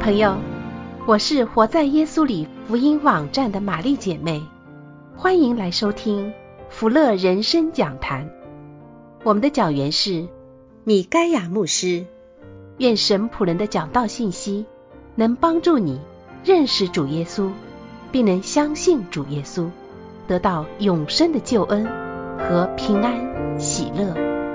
朋友，我是活在耶稣里福音网站的玛丽姐妹，欢迎来收听福乐人生讲坛。我们的讲员是米该亚牧师。愿神仆人的讲道信息能帮助你认识主耶稣，并能相信主耶稣，得到永生的救恩和平安喜乐。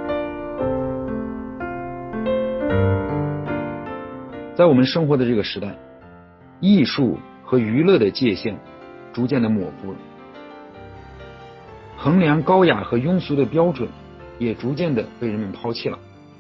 在我们生活的这个时代，艺术和娱乐的界限逐渐的模糊了，衡量高雅和庸俗的标准也逐渐的被人们抛弃了。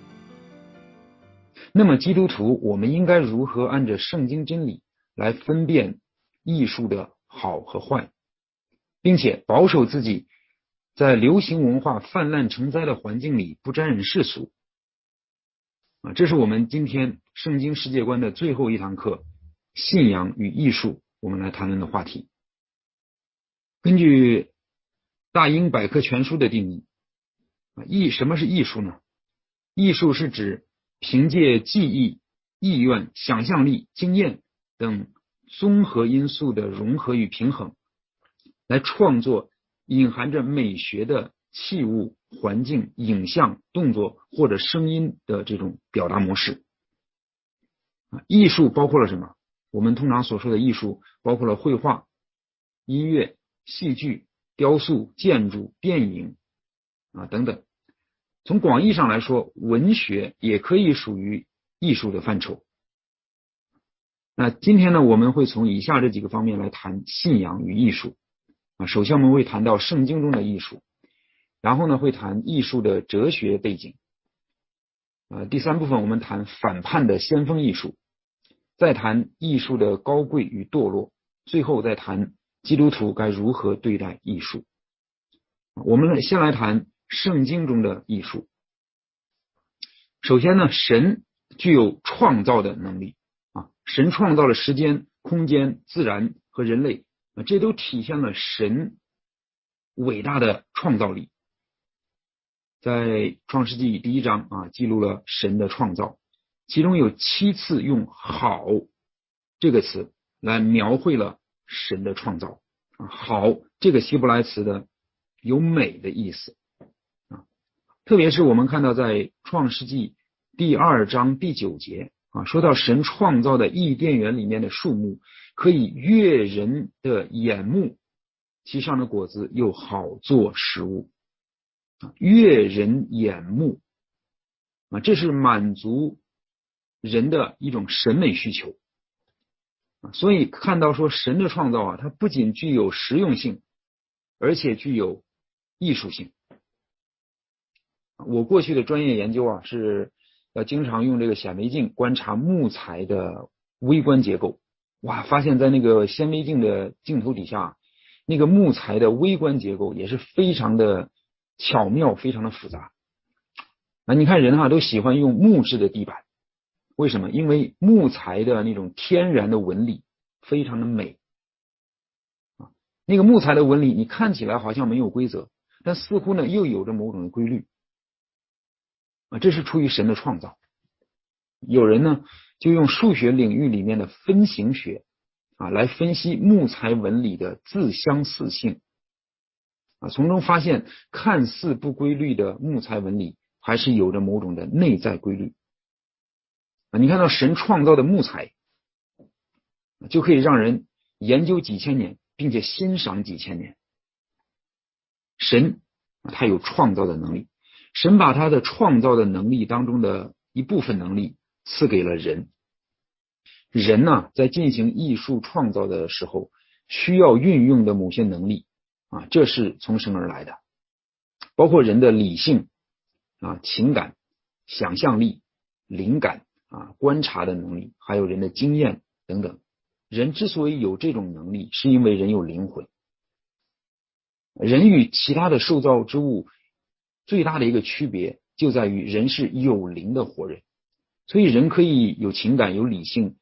那么基督徒我们应该如何按着圣经真理来分辨艺术的好和坏，并且保守自己在流行文化泛滥成灾的环境里不沾染世俗？这是我们今天圣经世界观的最后一堂课，信仰与艺术，我们来谈论的话题。根据大英百科全书的定义，什么是艺术呢？艺术是指凭借记忆、意愿、想象力、经验等综合因素的融合与平衡，来创作隐含着美学的器物、环境、影像、动作或者声音的这种表达模式。艺术包括了什么？我们通常所说的艺术包括了绘画、音乐、戏剧、雕塑、建筑、电影等等。从广义上来说，文学也可以属于艺术的范畴。那今天呢，我们会从以下这几个方面来谈信仰与艺术。首先我们会谈到圣经中的艺术，然后呢会谈艺术的哲学背景。第三部分我们谈反叛的先锋艺术，再谈艺术的高贵与堕落，最后再谈基督徒该如何对待艺术。我们先来谈圣经中的艺术。首先呢，神具有创造的能力神创造了时间、空间、自然和人类这都体现了神伟大的创造力。在创世纪第1章记录了神的创造，其中有7次用好这个词来描绘了神的创造。好这个希伯来词的有美的意思特别是我们看到在创世纪第2章第9节说到神创造的伊甸园里面的树木可以悦人的眼目，其上的果子又好做食物。悦人眼目这是满足人的一种审美需求。所以看到说神的创造它不仅具有实用性，而且具有艺术性。我过去的专业研究是经常用这个显微镜观察木材的微观结构。发现在那个显微镜的镜头底下，那个木材的微观结构也是非常的巧妙，非常的复杂。你看人都喜欢用木质的地板，为什么？因为木材的那种天然的纹理非常的美。那个木材的纹理你看起来好像没有规则，但似乎呢又有着某种的规律。这是出于神的创造。有人呢就用数学领域里面的分形学来分析木材纹理的自相似性从中发现看似不规律的木材纹理还是有着某种的内在规律。你看到神创造的木材就可以让人研究几千年，并且欣赏几千年。神他有创造的能力，神把他的创造的能力当中的一部分能力赐给了人。人在进行艺术创造的时候需要运用的某些能力这是从神而来的，包括人的理性情感、想象力、灵感观察的能力，还有人的经验等等。人之所以有这种能力，是因为人有灵魂。人与其他的受造之物最大的一个区别就在于人是有灵的活人，所以人可以有情感、有理性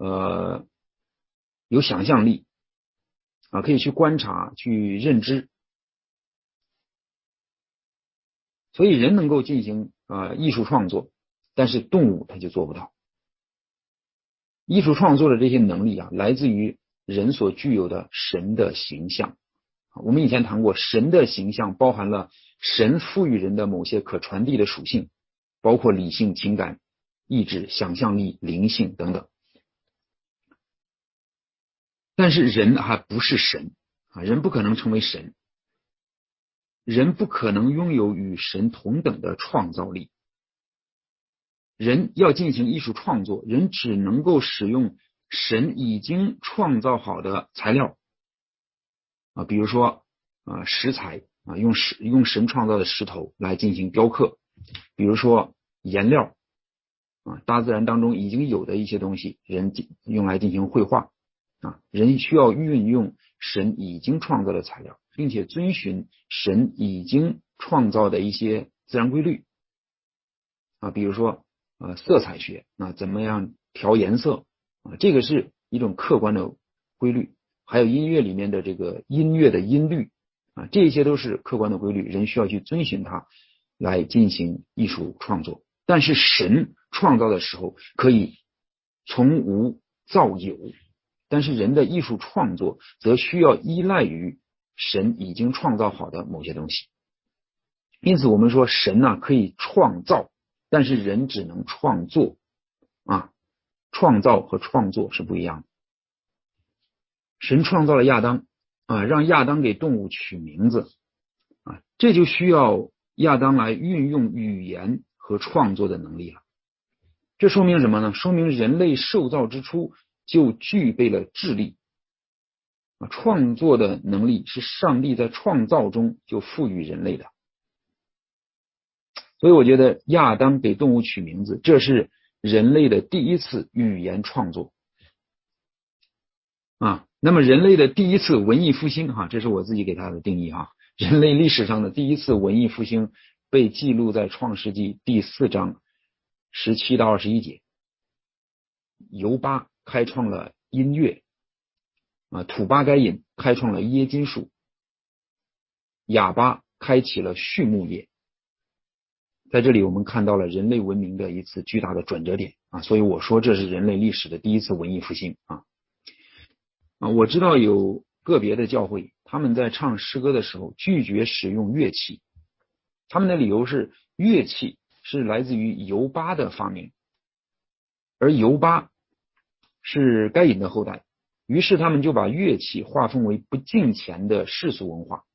有想象力可以去观察、去认知。所以人能够进行艺术创作，但是动物它就做不到。 艺术创作的这些能力啊，来自于人所具有的神的形象。我们以前谈过，神的形象包含了神赋予人的某些可传递的属性，包括理性、情感、意志、想象力、灵性等等。但是人还不是神啊，人不可能成为神，人不可能拥有与神同等的创造力。人要进行艺术创作，人只能够使用神已经创造好的材料啊，比如说石材啊，用神创造的石头来进行雕刻，比如说颜料啊，大自然当中已经有的一些东西，人用来进行绘画啊，人需要运用神已经创造的材料，并且遵循神已经创造的一些自然规律啊，比如说色彩学啊，怎么样调颜色啊，这个是一种客观的规律。还有音乐里面的这个音乐的音律啊，这些都是客观的规律，人需要去遵循它来进行艺术创作。但是神创造的时候可以从无造有，但是人的艺术创作则需要依赖于神已经创造好的某些东西。因此我们说神呢可以创造，但是人只能创作啊，创造和创作是不一样的。神创造了亚当啊，让亚当给动物取名字啊，这就需要亚当来运用语言和创作的能力了。这说明什么呢？说明人类受造之初就具备了智力啊，创作的能力是上帝在创造中就赋予人类的。所以我觉得亚当给动物取名字，这是人类的第一次语言创作啊。那么人类的第一次文艺复兴哈，这是我自己给它的定义哈。人类历史上的第一次文艺复兴被记录在创世纪第4章17到21节。尤巴开创了音乐啊，土巴该隐开创了耶金术，哑巴开启了畜牧业。在这里我们看到了人类文明的一次巨大的转折点啊，所以我说这是人类历史的第一次文艺复兴啊。我知道有个别的教会，他们在唱诗歌的时候拒绝使用乐器，他们的理由是乐器是来自于尤巴的发明，而尤巴是该隐的后代，于是他们就把乐器划分为不敬虔的世俗文化。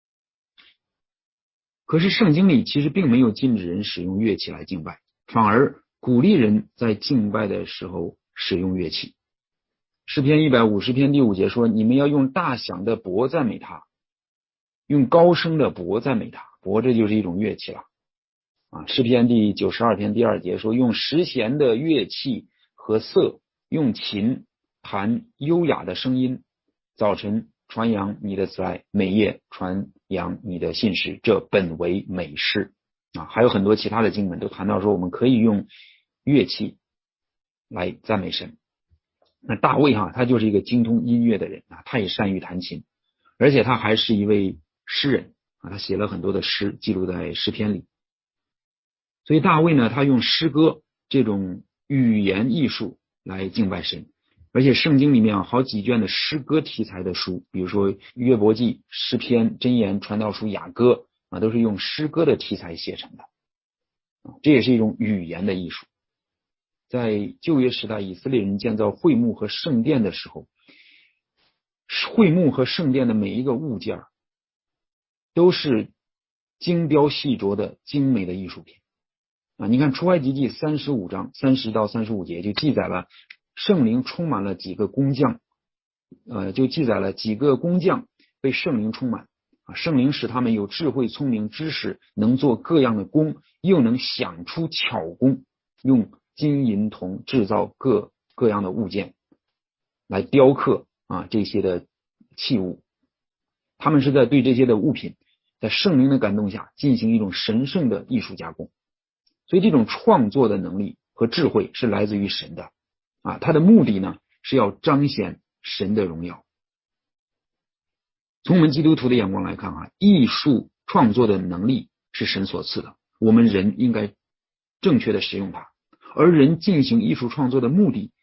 可是圣经里其实并没有禁止人使用乐器来敬拜，反而鼓励人在敬拜的时候使用乐器。诗篇150篇第5节说，你们要用大响的钹赞美他，用高声的钹赞美他，钹这就是一种乐器了啊。诗篇第92篇第2节说，用十弦的乐器和瑟，用琴弹优雅的声音，早晨传扬你的慈爱，每夜传扬你的信实，这本为美事啊。还有很多其他的经文都谈到说，我们可以用乐器来赞美神。那大卫他就是一个精通音乐的人啊，他也善于弹琴，而且他还是一位诗人啊，他写了很多的诗记录在诗篇里。所以大卫呢，他用诗歌这种语言艺术来敬拜神，而且圣经里面好几卷的诗歌题材的书，比如说约伯记、诗篇、箴言、传道书、雅歌啊，都是用诗歌的题材写成的啊，这也是一种语言的艺术。在旧约时代，以色列人建造会幕和圣殿的时候，会幕和圣殿的每一个物件都是精雕细琢的精美的艺术品啊！你看出埃及记35章30到35节就记载了圣灵充满了几个工匠，就记载了几个工匠被圣灵充满啊，圣灵使他们有智慧、聪明、知识，能做各样的工，又能想出巧工，用金银铜制造各样的物件来雕刻啊这些的器物。他们是在对这些的物品在圣灵的感动下进行一种神圣的艺术加工。所以这种创作的能力和智慧是来自于神的啊，它的目的呢是要彰显神的荣耀。从我们基督徒的眼光来看啊，艺术创作的能力是神所赐的，我们人应该正确的使用它。而人进行艺术创作的目的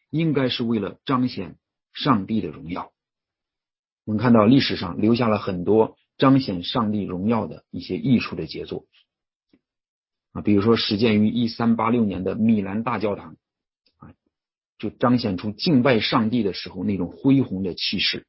应该是为了彰显上帝的荣耀。我们看到历史上留下了很多彰显上帝荣耀的一些艺术的杰作比如说始建于1386年的米兰大教堂就彰显出敬拜上帝的时候那种恢宏的气势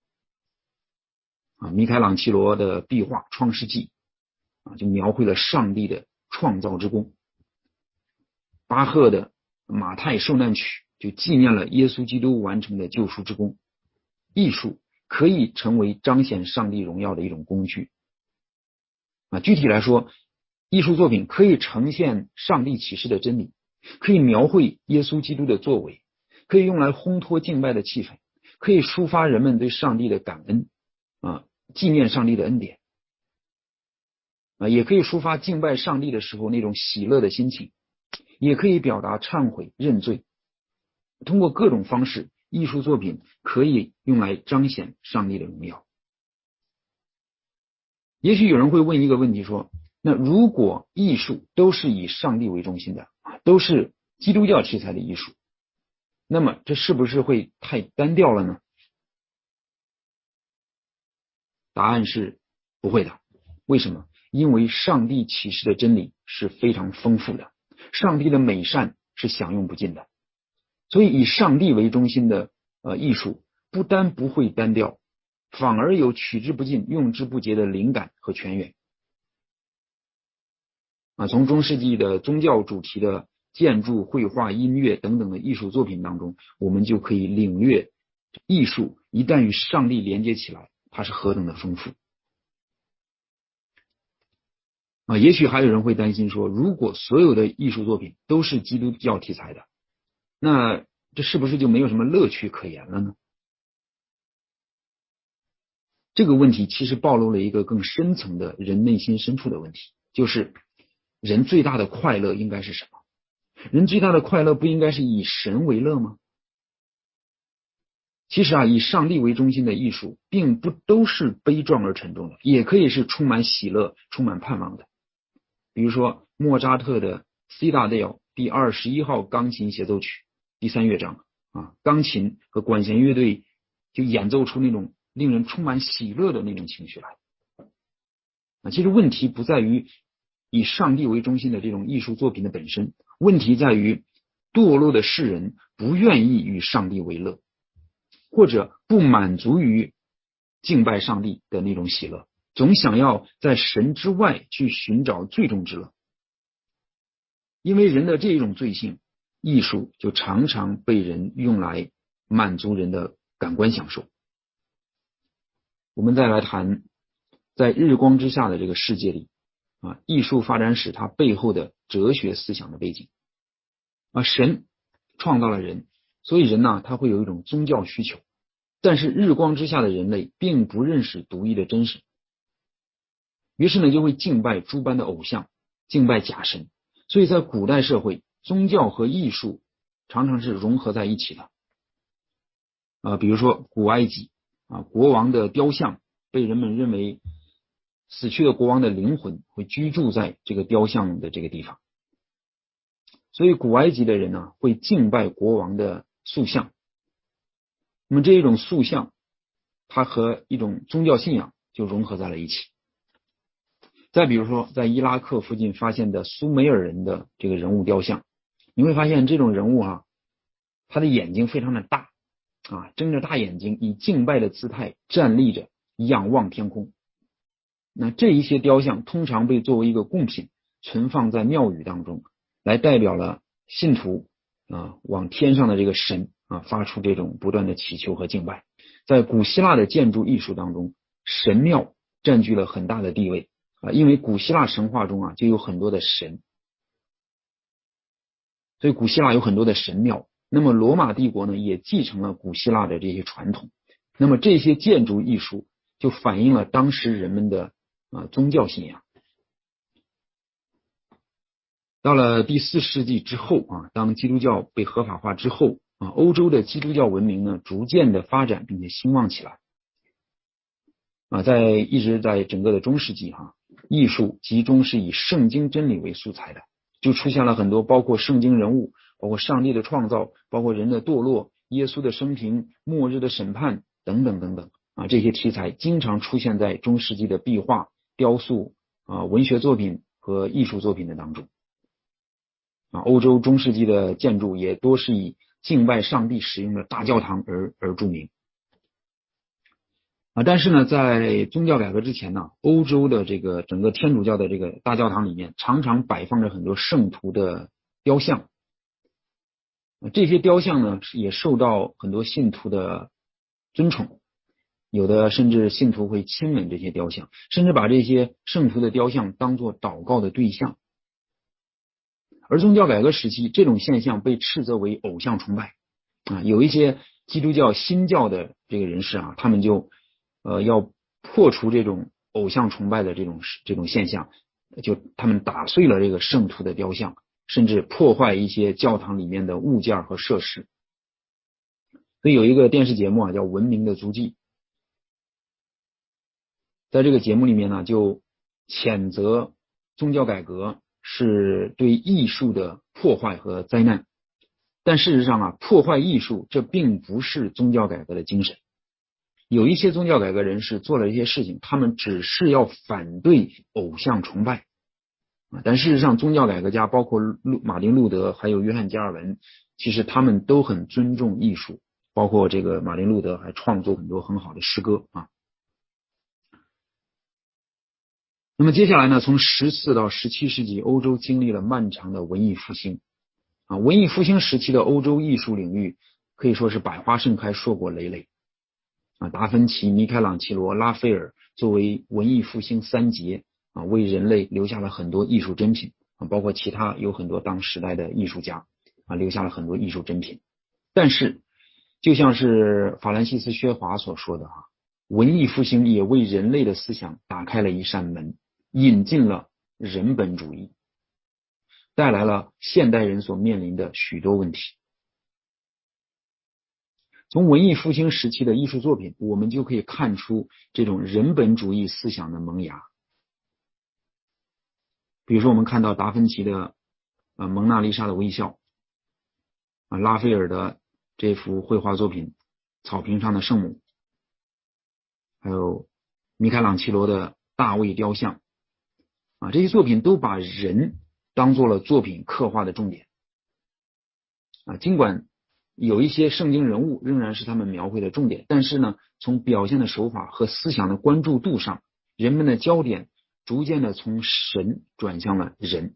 米开朗基罗的壁画《创世纪》就描绘了上帝的创造之功。巴赫的马太受难曲就纪念了耶稣基督完成的救赎之功。艺术可以成为彰显上帝荣耀的一种工具具体来说，艺术作品可以呈现上帝启示的真理，可以描绘耶稣基督的作为，可以用来烘托敬拜的气氛，可以抒发人们对上帝的感恩纪念上帝的恩典也可以抒发敬拜上帝的时候那种喜乐的心情，也可以表达忏悔认罪。通过各种方式，艺术作品可以用来彰显上帝的荣耀。也许有人会问一个问题说，那如果艺术都是以上帝为中心的都是基督教题材的艺术，那么这是不是会太单调了呢？答案是不会的。为什么？因为上帝启示的真理是非常丰富的，上帝的美善是享用不尽的。所以以上帝为中心的艺术不单不会单调，反而有取之不尽用之不竭的灵感和泉源从中世纪的宗教主题的建筑、绘画、音乐等等的艺术作品当中，我们就可以领略艺术一旦与上帝连接起来，它是何等的丰富也许还有人会担心说，如果所有的艺术作品都是基督教题材的，那这是不是就没有什么乐趣可言了呢？这个问题其实暴露了一个更深层的人内心深处的问题，就是人最大的快乐应该是什么？人最大的快乐不应该是以神为乐吗？其实以上帝为中心的艺术并不都是悲壮而沉重的，也可以是充满喜乐、充满盼望的。比如说莫扎特的 C 大调第21号钢琴协奏曲第3乐章钢琴和管弦乐队就演奏出那种令人充满喜乐的那种情绪来其实问题不在于以上帝为中心的这种艺术作品的本身，问题在于堕落的世人不愿意与上帝为乐，或者不满足于敬拜上帝的那种喜乐，总想要在神之外去寻找最终之乐。因为人的这种罪性，艺术就常常被人用来满足人的感官享受。我们再来谈在日光之下的这个世界里艺术发展史它背后的哲学思想的背景神创造了人，所以人呢他会有一种宗教需求，但是日光之下的人类并不认识独一的真神，于是呢就会敬拜诸般的偶像，敬拜假神。所以在古代社会，宗教和艺术常常是融合在一起的比如说古埃及国王的雕像被人们认为死去的国王的灵魂会居住在这个雕像的这个地方，所以古埃及的人呢会敬拜国王的塑像。那么这一种塑像它和一种宗教信仰就融合在了一起。再比如说在伊拉克附近发现的苏美尔人的这个人物雕像，你会发现这种人物他的眼睛非常的大睁着大眼睛以敬拜的姿态站立着仰望天空。那这一些雕像通常被作为一个贡品存放在庙宇当中，来代表了信徒往天上的这个神发出这种不断的祈求和敬拜。在古希腊的建筑艺术当中，神庙占据了很大的地位因为古希腊神话中就有很多的神，所以古希腊有很多的神庙。那么罗马帝国呢也继承了古希腊的这些传统，那么这些建筑艺术就反映了当时人们的宗教信仰。到了第4世纪之后当基督教被合法化之后欧洲的基督教文明呢逐渐的发展并且兴旺起来一直在整个的中世纪艺术集中是以圣经真理为素材的，就出现了很多包括圣经人物包括上帝的创造，包括人的堕落、耶稣的生平、末日的审判等等等等这些题材经常出现在中世纪的壁画、雕塑文学作品和艺术作品的当中欧洲中世纪的建筑也多是以敬拜上帝使用的大教堂而著名但是呢，在宗教改革之前呢，欧洲的这个整个天主教的这个大教堂里面，常常摆放着很多圣徒的雕像。这些雕像呢，也受到很多信徒的尊崇，有的甚至信徒会亲吻这些雕像，甚至把这些圣徒的雕像当作祷告的对象。而宗教改革时期，这种现象被斥责为偶像崇拜有一些基督教新教的这个人士他们就要破除这种偶像崇拜的这种现象，就他们打碎了这个圣徒的雕像，甚至破坏一些教堂里面的物件和设施。所以有一个电视节目叫《文明的足迹》，在这个节目里面呢，就谴责宗教改革是对艺术的破坏和灾难。但事实上破坏艺术这并不是宗教改革的精神。有一些宗教改革人士做了一些事情，他们只是要反对偶像崇拜但事实上宗教改革家包括马丁路德还有约翰加尔文，其实他们都很尊重艺术，包括这个马丁路德还创作很多很好的诗歌那么接下来呢，从14到17世纪，欧洲经历了漫长的文艺复兴文艺复兴时期的欧洲艺术领域可以说是百花盛开，硕果累累达芬奇、米开朗基罗、拉斐尔作为文艺复兴三杰为人类留下了很多艺术珍品包括其他有很多当时代的艺术家留下了很多艺术珍品。但是就像是法兰西斯·薛华所说的文艺复兴也为人类的思想打开了一扇门，引进了人本主义，带来了现代人所面临的许多问题。从文艺复兴时期的艺术作品，我们就可以看出这种人本主义思想的萌芽。比如说我们看到达芬奇的蒙娜丽莎的微笑拉斐尔的这幅绘画作品草坪上的圣母，还有米开朗基罗的大卫雕像这些作品都把人当做了作品刻画的重点尽管有一些圣经人物仍然是他们描绘的重点，但是呢，从表现的手法和思想的关注度上，人们的焦点逐渐的从神转向了人。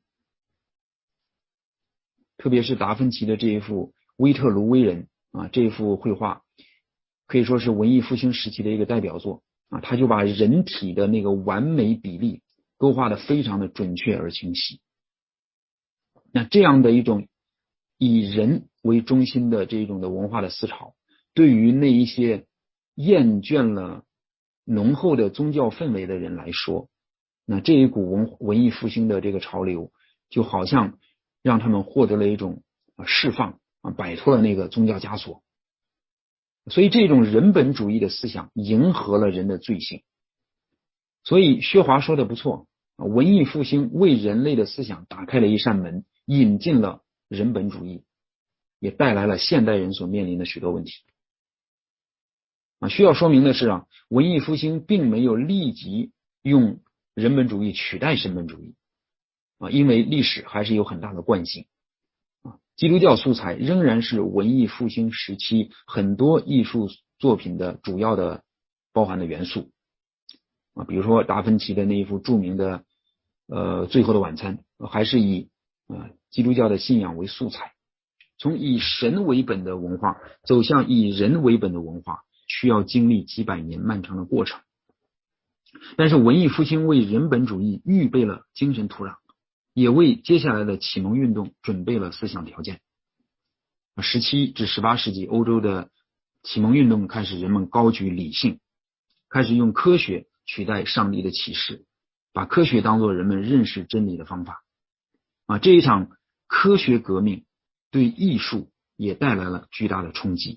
特别是达芬奇的这一幅威特卢威人这一幅绘画可以说是文艺复兴时期的一个代表作他就把人体的那个完美比例勾画得非常的准确而清晰。那这样的一种以人为中心的这种的文化的思潮，对于那一些厌倦了浓厚的宗教氛围的人来说，那这一股文艺复兴的这个潮流就好像让他们获得了一种释放摆脱了那个宗教枷锁。所以这种人本主义的思想迎合了人的罪性。所以薛华说的不错，文艺复兴为人类的思想打开了一扇门，引进了人本主义，也带来了现代人所面临的许多问题需要说明的是文艺复兴并没有立即用人本主义取代神本主义因为历史还是有很大的惯性基督教素材仍然是文艺复兴时期很多艺术作品的主要的包含的元素比如说达芬奇的那一幅著名的最后的晚餐还是以基督教的信仰为素材。从以神为本的文化走向以人为本的文化，需要经历几百年漫长的过程。但是文艺复兴为人本主义预备了精神土壤，也为接下来的启蒙运动准备了思想条件。17至18世纪欧洲的启蒙运动开始，人们高举理性，开始用科学取代上帝的启示，把科学当作人们认识真理的方法这一场科学革命对艺术也带来了巨大的冲击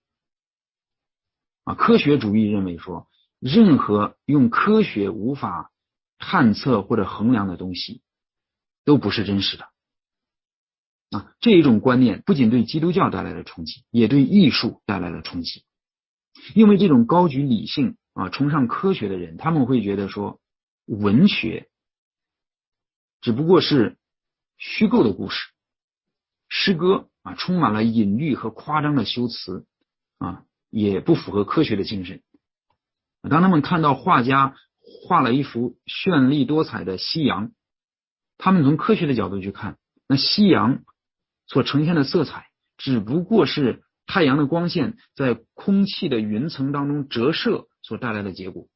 科学主义认为说，任何用科学无法探测或者衡量的东西都不是真实的这一种观念不仅对基督教带来了冲击，也对艺术带来了冲击。因为这种高举理性崇尚科学的人，他们会觉得说文学只不过是虚构的故事，诗歌充满了隐喻和夸张的修辞也不符合科学的精神。当他们看到画家画了一幅绚丽多彩的夕阳，他们从科学的角度去看，那夕阳所呈现的色彩只不过是太阳的光线在空气的云层当中折射所带来的结果。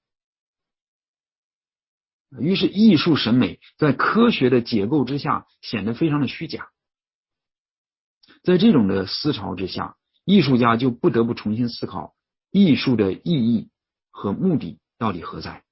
于是艺术审美在科学的解构之下显得非常的虚假。在这种的思潮之下，艺术家就不得不重新思考艺术的意义和目的到底何在。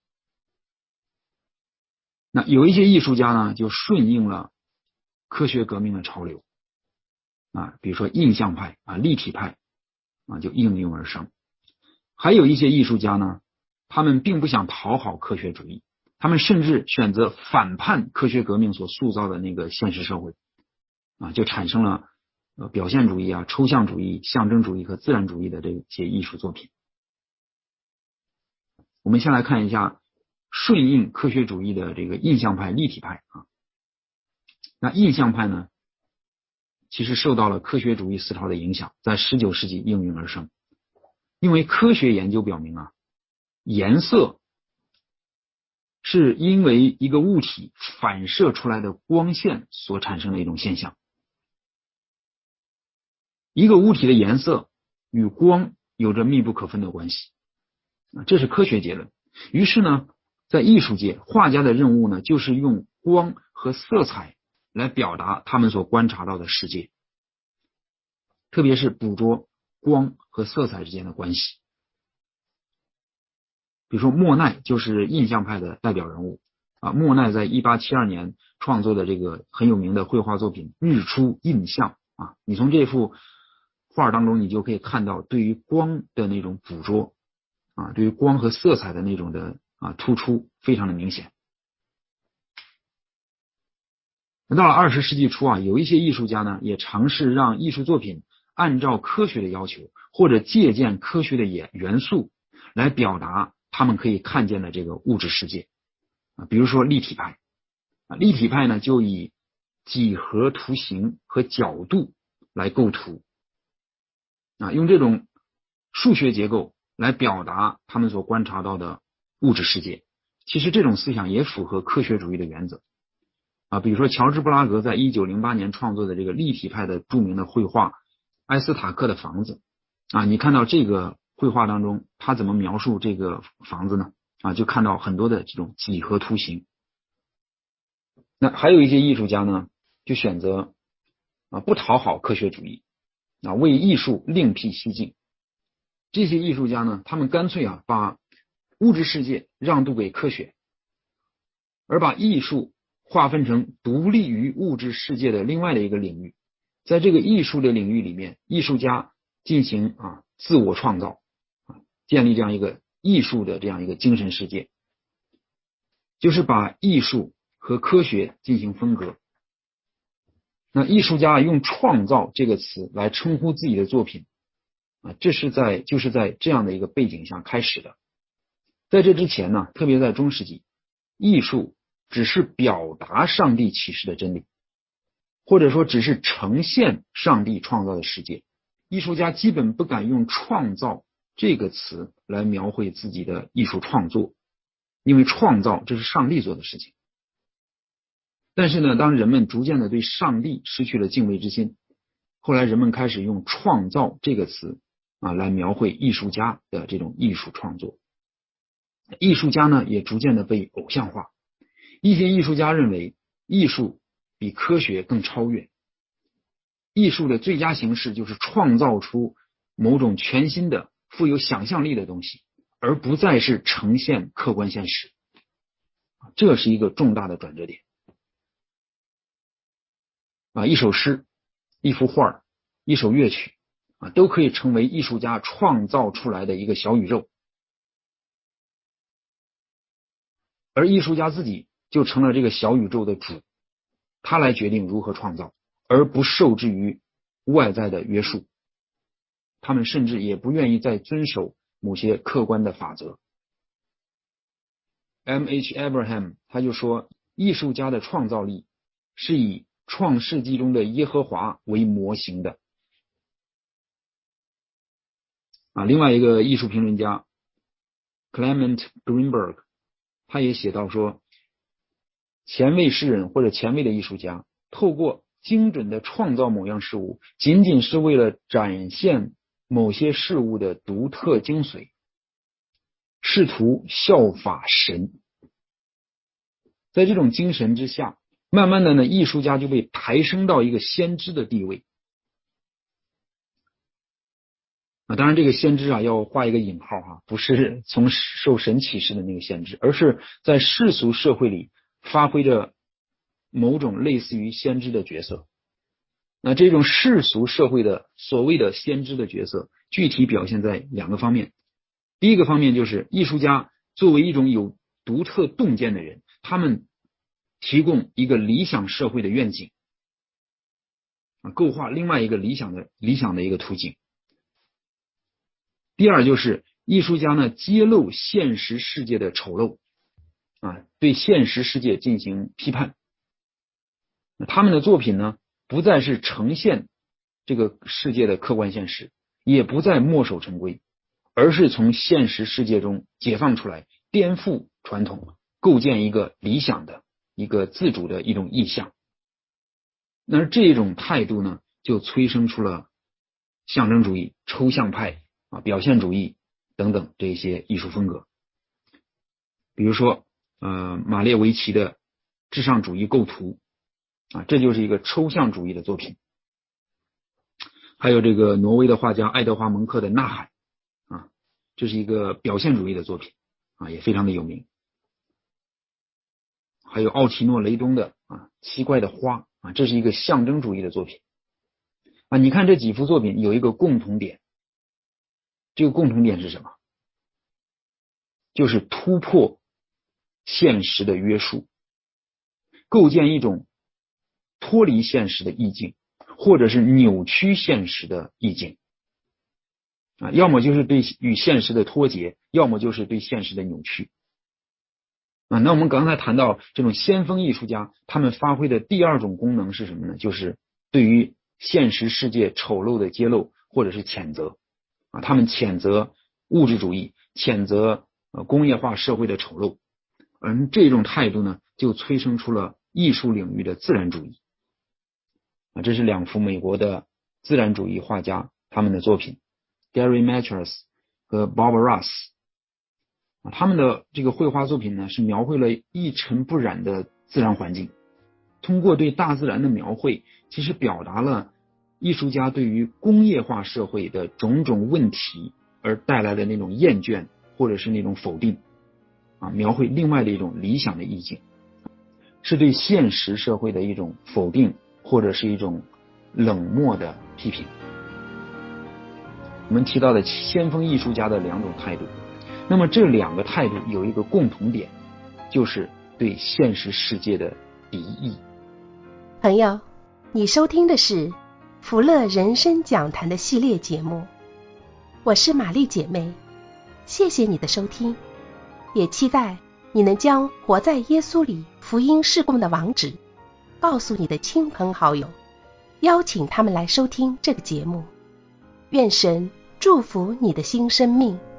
那有一些艺术家呢，就顺应了科学革命的潮流比如说印象派立体派就应运而生。还有一些艺术家呢，他们并不想讨好科学主义，他们甚至选择反叛科学革命所塑造的那个现实社会就产生了表现主义抽象主义、象征主义和自然主义的这些艺术作品。我们先来看一下顺应科学主义的这个印象派、立体派那印象派呢，其实受到了科学主义思潮的影响，在19世纪应运而生。因为科学研究表明颜色是因为一个物体反射出来的光线所产生的一种现象。一个物体的颜色与光有着密不可分的关系，这是科学结论。于是呢，在艺术界，画家的任务呢，就是用光和色彩来表达他们所观察到的世界，特别是捕捉光和色彩之间的关系。比如说莫奈就是印象派的代表人物莫奈在1872年创作的这个很有名的绘画作品《日出印象》你从这幅画当中，你就可以看到对于光的那种捕捉对于光和色彩的那种的突出非常的明显。到了20世纪初有一些艺术家呢，也尝试让艺术作品按照科学的要求，或者借鉴科学的元素来表达他们可以看见的这个物质世界比如说立体派立体派呢，就以几何图形和角度来构图用这种数学结构来表达他们所观察到的物质世界。其实这种思想也符合科学主义的原则比如说乔治布拉格在1908年创作的这个立体派的著名的绘画埃斯塔克的房子你看到这个绘画当中他怎么描述这个房子呢就看到很多的这种几何图形。那还有一些艺术家呢，就选择不讨好科学主义为艺术另辟蹊径。这些艺术家呢，他们干脆把物质世界让渡给科学，而把艺术划分成独立于物质世界的另外的一个领域。在这个艺术的领域里面，艺术家进行自我创造建立这样一个艺术的这样一个精神世界，就是把艺术和科学进行分割。那艺术家用创造这个词来称呼自己的作品就是在这样的一个背景下开始的。在这之前呢，特别在中世纪，艺术只是表达上帝启示的真理，或者说只是呈现上帝创造的世界。艺术家基本不敢用创造这个词来描绘自己的艺术创作，因为创造这是上帝做的事情。但是呢，当人们逐渐的对上帝失去了敬畏之心，后来人们开始用创造这个词来描绘艺术家的这种艺术创作。艺术家呢，也逐渐的被偶像化。一些艺术家认为艺术比科学更超越，艺术的最佳形式就是创造出某种全新的富有想象力的东西，而不再是呈现客观现实。这是一个重大的转折点一首诗、一幅画、一首乐曲都可以成为艺术家创造出来的一个小宇宙，而艺术家自己就成了这个小宇宙的主，他来决定如何创造， 而不受制于外在的约束。他们甚至也不愿意再遵守某些客观的法则。M.H. Abraham 他就说，艺术家的创造力是以创世纪中的耶和华为模型的。另外一个艺术评论家 Clement Greenberg 他也写到说，前卫诗人或者前卫的艺术家透过精准的创造某样事物，仅仅是为了展现某些事物的独特精髓，试图效法神。在这种精神之下，慢慢的呢，艺术家就被抬升到一个先知的地位。当然这个先知要画一个引号不是从受神启示的那个先知，而是在世俗社会里发挥着某种类似于先知的角色。那这种世俗社会的所谓的先知的角色，具体表现在两个方面。第一个方面就是艺术家作为一种有独特洞见的人，他们提供一个理想社会的愿景，构画另外一个理想的一个途径。第二就是艺术家呢揭露现实世界的丑陋，对现实世界进行批判。他们的作品呢不再是呈现这个世界的客观现实，也不再墨守成规，而是从现实世界中解放出来，颠覆传统，构建一个理想的一个自主的一种意象。那这种态度呢就催生出了象征主义、抽象派表现主义等等这些艺术风格。比如说马列维奇的至上主义构图这就是一个抽象主义的作品。还有这个挪威的画家爱德华蒙克的呐喊这是一个表现主义的作品也非常的有名。还有奥提诺雷东的奇怪的花这是一个象征主义的作品你看这几幅作品有一个共同点，这个共同点是什么？就是突破现实的约束，构建一种脱离现实的意境，或者是扭曲现实的意境要么就是对与现实的脱节，要么就是对现实的扭曲那我们刚才谈到这种先锋艺术家，他们发挥的第二种功能是什么呢？就是对于现实世界丑陋的揭露或者是谴责他们谴责物质主义，谴责工业化社会的丑陋，而这种态度呢就催生出了艺术领域的自然主义这是两幅美国的自然主义画家他们的作品 Gary Matras 和 Bob Ross他们的这个绘画作品呢是描绘了一尘不染的自然环境，通过对大自然的描绘，其实表达了艺术家对于工业化社会的种种问题而带来的那种厌倦或者是那种否定描绘另外的一种理想的意境，是对现实社会的一种否定或者是一种冷漠的批评。我们提到的先锋艺术家的两种态度，那么这两个态度有一个共同点，就是对现实世界的敌意。 朋友，你收听的是福乐人生讲坛的系列节目，我是玛丽姐妹，谢谢你的收听，也期待你能将活在耶稣里福音事工的网址告诉你的亲朋好友，邀请他们来收听这个节目。愿神祝福你的新生命。